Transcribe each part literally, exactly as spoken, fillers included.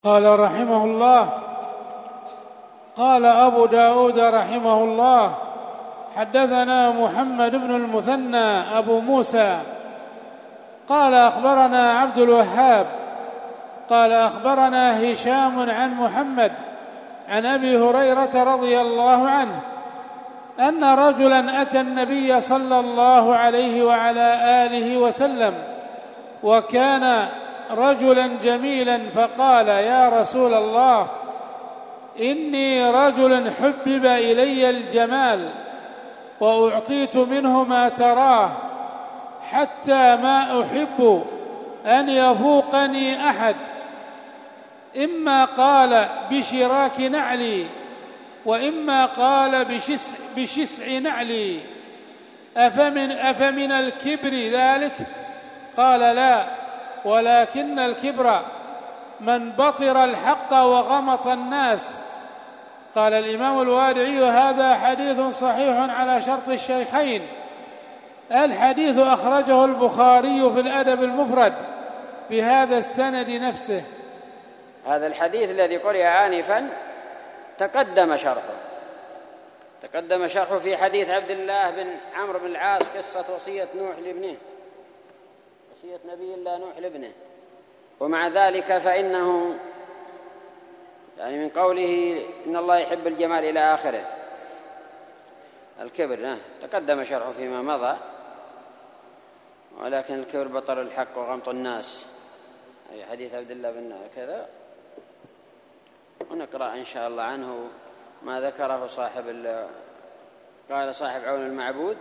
قال رحمه الله: قال أبو داود رحمه الله: حدثنا محمد بن المثنى أبو موسى قال أخبرنا عبد الوهاب قال أخبرنا هشام عن محمد عن أبي هريرة رضي الله عنه أن رجلا أتى النبي صلى الله عليه وعلى آله وسلم وكان رجلا جميلا فقال: يا رسول الله، إني رجل حبب إلي الجمال وأعطيت منه ما تراه حتى ما أحب أن يفوقني أحد، إما قال بشراك نعلي وإما قال بشسع, بشسع نعلي، أفمن, أفمن الكبر ذلك؟ قال: لا، ولكن الكبر من بطر الحق وغمط الناس. قال الإمام الوادعي: هذا حديث صحيح على شرط الشيخين. الحديث أخرجه البخاري في الأدب المفرد بهذا السند نفسه. هذا الحديث الذي قرئ آنفا تقدم شرحه تقدم شرحه في حديث عبد الله بن عمرو بن العاص، قصة وصية نوح لابنه، وصية نبي الله نوح لابنه. ومع ذلك فإنه يعني من قوله إن الله يحب الجمال إلى آخره الكبر تقدم شرحه فيما مضى، ولكن الكبر بطر الحق وغمط الناس، أي حديث عبد الله بن كذا. ونقرأ إن شاء الله عنه ما ذكره صاحب قال صاحب عون المعبود: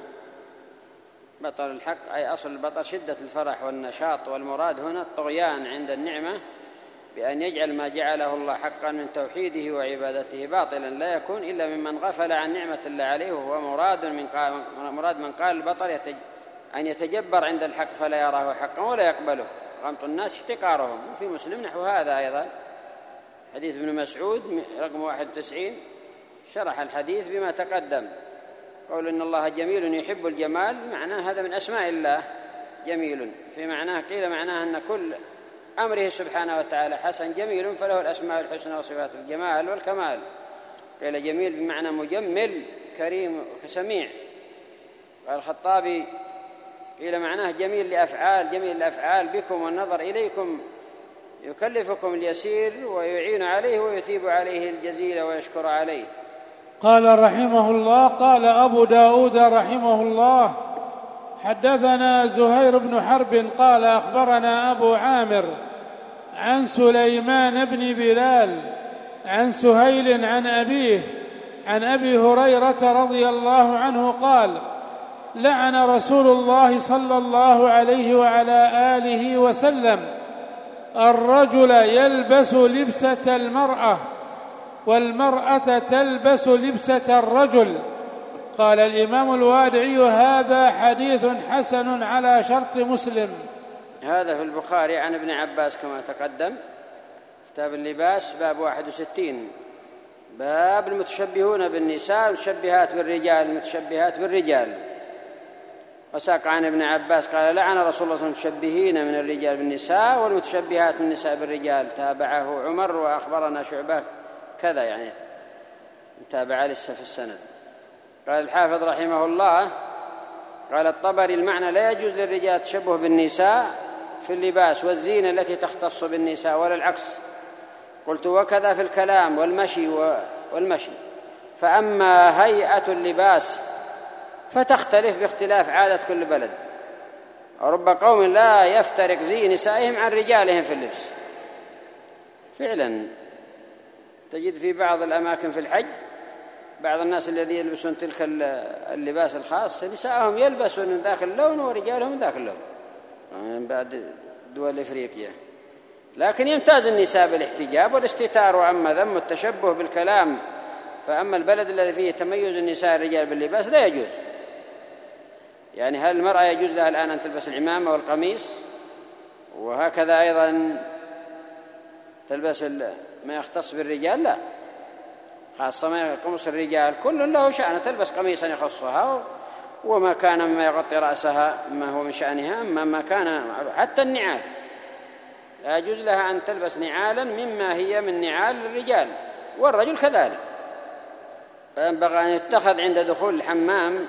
بطر الحق أي أصل البطر شدة الفرح والنشاط، والمراد هنا الطغيان عند النعمة بأن يجعل ما جعله الله حقا من توحيده وعبادته باطلا لا يكون إلا ممن غفل عن نعمة الله عليه، وهو مراد من قال مراد من قال البطر يتج أن يتجبر عند الحق فلا يراه حقا ولا يقبله، غمط الناس احتقارهم. وفي مسلم نحو هذا أيضا حديث ابن مسعود رقم واحد وتسعين شرح الحديث بما تقدم، قول إن الله جميل يحب الجمال، معناه هذا من أسماء الله جميل، في معناه قيل معناه أن كل أمره سبحانه وتعالى حسن جميل، فله الأسماء الحسنى وصفات الجمال والكمال. قيل جميل بمعنى مجمل كريم كسميع. قال الخطابي قيل معناه جميل لأفعال جميل الأفعال بكم والنظر إليكم، يكلفكم اليسير ويعين عليه ويثيب عليه الجزيل ويشكر عليه. قال رحمه الله: قال أبو داود رحمه الله: حدثنا زهير بن حرب قال أخبرنا أبو عامر عن سليمان بن بلال عن سهيل عن أبيه عن أبي هريرة رضي الله عنه قال: لعن رسول الله صلى الله عليه وعلى آله وسلم الرجل يلبس لبسة المرأة والمرأة تلبس لبسة الرجل. قال الإمام الوادعي: هذا حديث حسن على شرط مسلم. هذا في البخاري عن ابن عباس كما تقدم، كتاب اللباس باب واحد وستين، باب المتشبهون بالنساء المتشبهات بالرجال المتشبهات بالرجال. وساق عن ابن عباس قال: لعن رسول الله المتشبهين من الرجال بالنساء والمتشبهات من النساء بالرجال. تابعه عمر وأخبرنا شعبة كذا، يعني تابع لسه في السند. قال الحافظ رحمه الله: قال الطبري: المعنى لا يجوز للرجال التشبه بالنساء في اللباس والزينة التي تختص بالنساء ولا العكس. قلت: وكذا في الكلام والمشي والمشي فأما هيئة اللباس فتختلف باختلاف عادة كل بلد، ورب قوم لا يفترق زي نسائهم عن رجالهم في اللبس. فعلا تجد في بعض الأماكن في الحج بعض الناس الذين يلبسون تلك اللباس الخاص نسائهم يلبسون من داخل لون ورجالهم من داخل لون من بعد دول إفريقيا، لكن يمتاز النساء بالاحتجاب والاستتار. وأما ذم التشبه بالكلام فأما البلد الذي فيه تميز النساء الرجال باللباس لا يجوز. يعني هل المرأة يجوز لها الآن أن تلبس العمامة والقميص، وهكذا أيضا تلبس ما يختص بالرجال؟ لا، خاصة ما قمص الرجال كل له شأن، تلبس قميصا يخصها وما كان مما يغطي رأسها ما هو من شأنها، أما ما كان حتى النعال لا يجوز لها أن تلبس نعالا مما هي من نعال الرجال، والرجل كذلك. فينبغي أن يتخذ عند دخول الحمام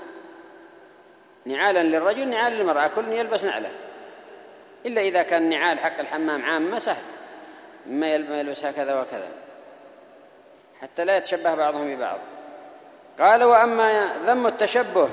نعالا للرجل نعال للمرأة، كل يلبس نعله، إلا إذا كان نعال حق الحمام عامة سهل، ما يلبس هكذا وكذا حتى لا يتشبه بعضهم ببعض. قال: وأما ذم التشبه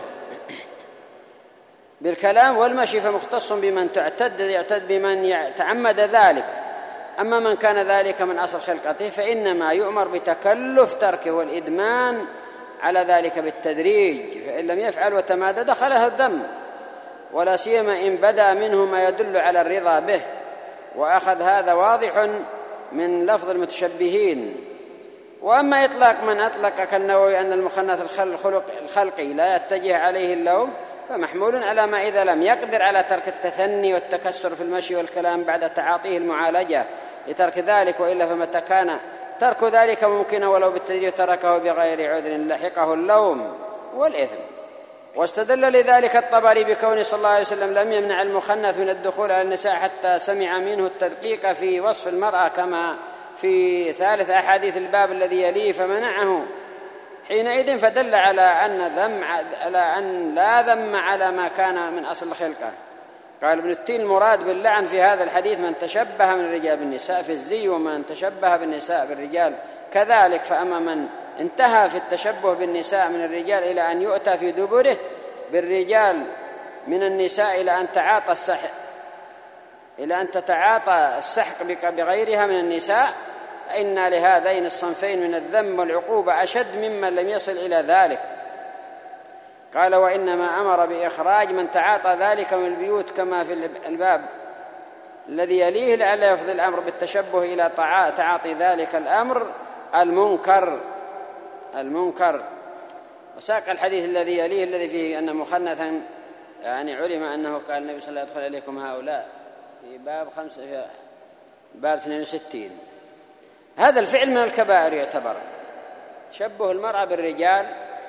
بالكلام والمشي فمختص بمن تعتد يعتد بمن تعمد ذلك، أما من كان ذلك من أصل خلقته فإنما يؤمر بتكلف تركه والإدمان على ذلك بالتدريج، فإن لم يفعل وتمادى دخله الذم، ولا سيما إن بدا منه ما يدل على الرضا به. وأخذ هذا واضح من لفظ المتشبهين. وأما إطلاق من أطلق كالنووي أن المخنث الخلقي لا يتجه عليه اللوم فمحمول على ما إذا لم يقدر على ترك التثني والتكسر في المشي والكلام بعد تعاطيه المعالجة لترك ذلك، وإلا فمتى كان ترك ذلك ممكنا ولو بالتدريج تركه بغير عذر لحقه اللوم والإثم. واستدل لذلك الطبري بكون صلى الله عليه وسلم لم يمنع المخنث من الدخول على النساء حتى سمع منه التدقيق في وصف المرأة كما في ثالث أحاديث الباب الذي يليه فمنعه حينئذ، فدل على أن ذم على أن لا ذم على ما كان من أصل الخلقة. قال ابن التين: المراد باللعن في هذا الحديث من تشبه من الرجال بالنساء في الزي، ومن تشبه بالنساء بالرجال كذلك. فأما من انتهى في التشبه بالنساء من الرجال إلى أن يؤتى في دبره بالرجال من النساء إلى أن تعاطى السحق إلى أن تتعاطى السحق بغيرها من النساء، فإن لهذين الصنفين من الذم والعقوبة أشد ممن لم يصل إلى ذلك. قال: وإنما أمر بإخراج من تعاطى ذلك من البيوت كما في الباب الذي يليه، لئلا يفضي الأمر بالتشبه إلى تعاطي ذلك الأمر المنكر المنكر وساق الحديث الذي يليه الذي فيه أن مخنثا يعني علم أنه قال النبي صلى الله عليه وسلم: يدخل إليكم هؤلاء في باب خمسة في باب اثنين وستين. هذا الفعل من الكبائر يعتبر تشبه المرأة بالرجال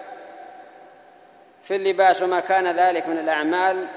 في اللباس وما كان ذلك من الأعمال،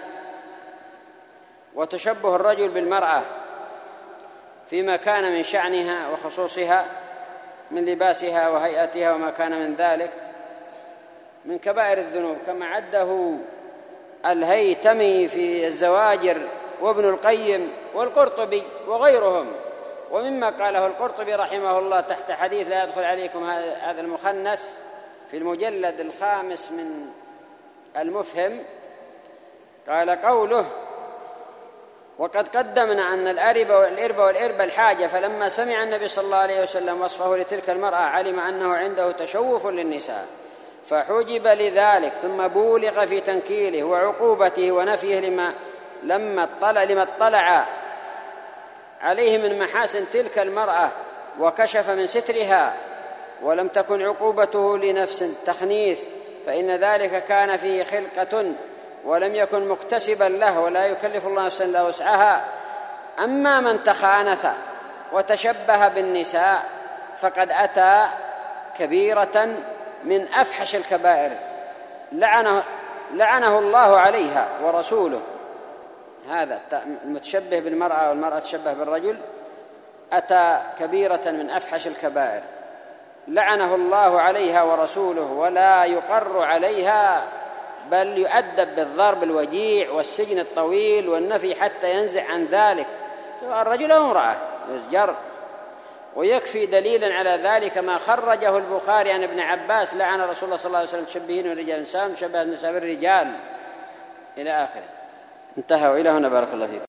وتشبه الرجل بالمرأة فيما كان من شأنها وخصوصها من لباسها وهيئتها وما كان من ذلك من كبائر الذنوب، كما عده الهيتمي في الزواجر وابن القيم والقرطبي وغيرهم. ومما قاله القرطبي رحمه الله تحت حديث لا يدخل عليكم هذا المخنث في المجلد الخامس من المفهم، قال قوله: وقد قدمنا أن الأرب والإرب والإرب الحاجة، فلما سمع النبي صلى الله عليه وسلم وصفه لتلك المرأة علم أنه عنده تشوف للنساء فحجب لذلك، ثم بولغ في تنكيله وعقوبته ونفيه لما لما اطلع لما اطلع عليه من محاسن تلك المرأة وكشف من سترها، ولم تكن عقوبته لنفس التخنيث، فإن ذلك كان فيه خلقة ولم يكن مكتسبا له، ولا يكلف الله نفسا إلا وسعها. أما من تخانث وتشبه بالنساء فقد أتى كبيرة من أفحش الكبائر لعنه, لعنه الله عليها ورسوله. هذا المتشبه بالمرأة والمرأة تشبه بالرجل أتى كبيرة من أفحش الكبائر لعنه الله عليها ورسوله، ولا يقر عليها بل يؤدب بالضرب الوجيع والسجن الطويل والنفي حتى ينزع عن ذلك، سواء الرجل أو امرأة يزجر. ويكفي دليلا على ذلك ما خرجه البخاري عن ابن عباس: لعن رسول الله صلى الله عليه وسلم تشبهين من الرجال النساء مشبه النساء بالرجال إلى آخره. انتهى. وإلى هنا بارك الله فيكم.